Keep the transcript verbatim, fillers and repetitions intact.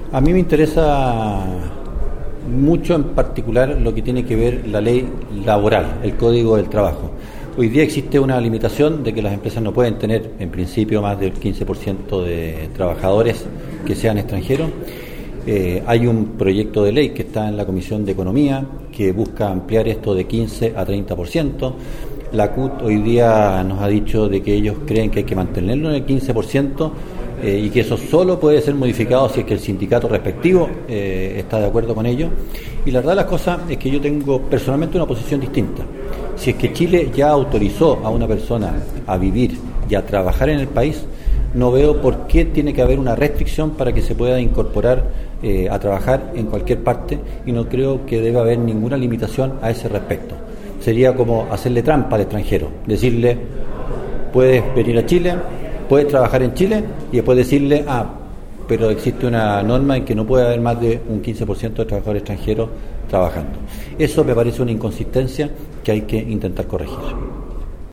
A mí me interesa mucho en particular lo que tiene que ver la ley laboral, el Código del Trabajo. Hoy día existe una limitación de que las empresas no pueden tener en principio más del quince por ciento de trabajadores que sean extranjeros. Eh, hay un proyecto de ley que está en la Comisión de Economía que busca ampliar esto de quince a treinta por ciento. La C U T hoy día nos ha dicho de que ellos creen que hay que mantenerlo en el quince por ciento eh, y que eso solo puede ser modificado si es que el sindicato respectivo eh, está de acuerdo con ello. Y la verdad de las cosas es que yo tengo personalmente una posición distinta. Si es que Chile ya autorizó a una persona a vivir y a trabajar en el país, no veo por qué tiene que haber una restricción para que se pueda incorporar eh, a trabajar en cualquier parte, y no creo que deba haber ninguna limitación a ese respecto. Sería como hacerle trampa al extranjero, decirle, puedes venir a Chile, puedes trabajar en Chile, y después decirle, ah, pero existe una norma en que no puede haber más de un quince por ciento de trabajadores extranjeros trabajando. Eso me parece una inconsistencia que hay que intentar corregir.